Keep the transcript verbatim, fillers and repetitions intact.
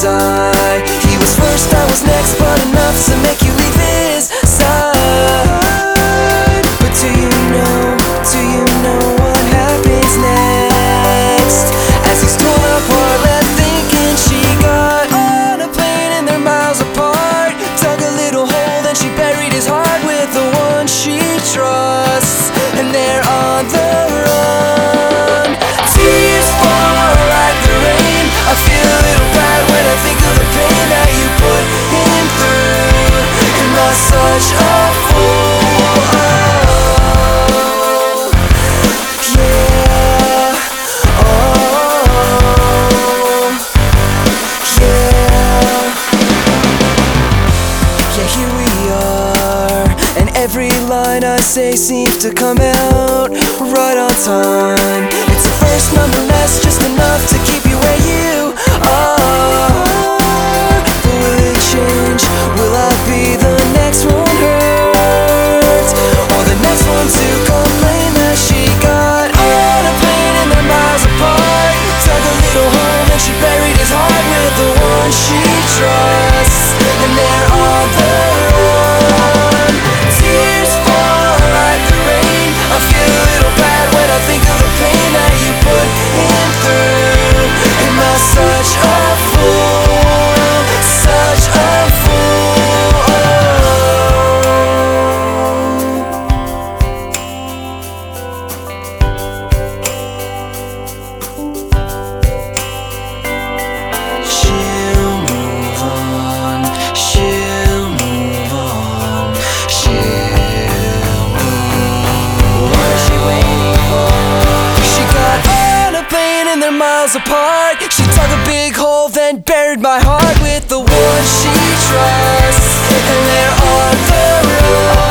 sigh. He was first, I was next, but enough to make you leave his side. But do you know, do you know what happens next? As he's torn apart, left thinking she got on a plane and they're miles apart. Dug a little hole, then she buried his heart with the one she trusts, and they're on the run. Tears fall like the rain. I feel a little bad when I think of the pain that you put him through. Am I such a fool? Oh, yeah. Oh, yeah. Yeah, here we are, and every line I say seems to come out right on time. It's a first nonetheless, just enough to keep you where you are. But will it change? Will I be the next one hurt? Or the next one to complain that she got on a plane and they're miles apart? Dug a little hole and she buried his heart with the one she trusts, and they're on the run. Tears fall like the rain. I feel a little bad when I think of the pain that you put him through. Am I such a fool? Such a fool? She'll move on. She'll move on. She'll move. What is she waiting for? She got on a plane and they're miles apart. She dug a big hole, then buried my heart with the one she trusts, and they're on the road.